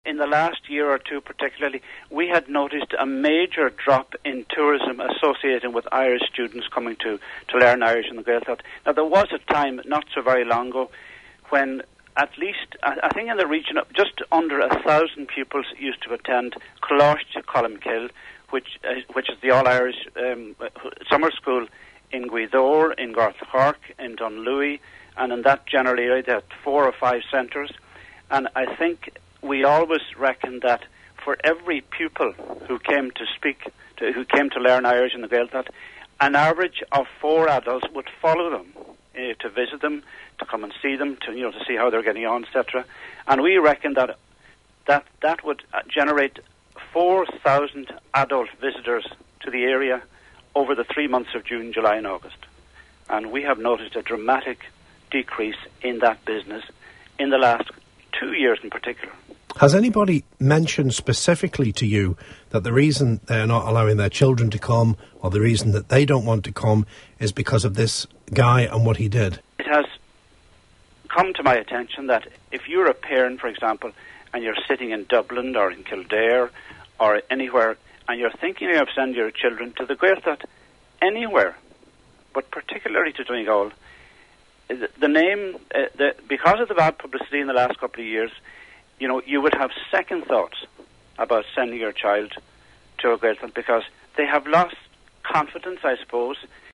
in the last year or two particularly, we had noticed a major drop in tourism associated with Irish students coming to learn Irish in the Gaeltacht. Now, there was a time, not so very long ago, when at least, I think in the region of just under 1,000 pupils used to attend Coláiste Colmcille, which is the All-Irish summer school in Gweedore, in Garthcork, in Dunlewy, and in that general area they had 4 or 5 centres. And I think we always reckoned that for every pupil who came to learn Irish in the Gaeltacht, an average of 4 adults would follow them to visit them, to come and see them, to see how they're getting on, etc. And we reckon that would generate 4,000 adult visitors to the area over the 3 months of June, July and August. And we have noticed a dramatic decrease in that business in the last 2 years in particular. Has anybody mentioned specifically to you that the reason they're not allowing their children to come, or the reason that they don't want to come, is because of this guy and what he did? It has come to my attention that if you're a parent, for example, and you're sitting in Dublin or in Kildare or anywhere, and you're thinking of sending your children to the Gaeltacht, anywhere, but particularly to Donegal, the name, because of the bad publicity in the last couple of years, you would have second thoughts about sending your child to a Gaeltacht because they have lost confidence, I suppose,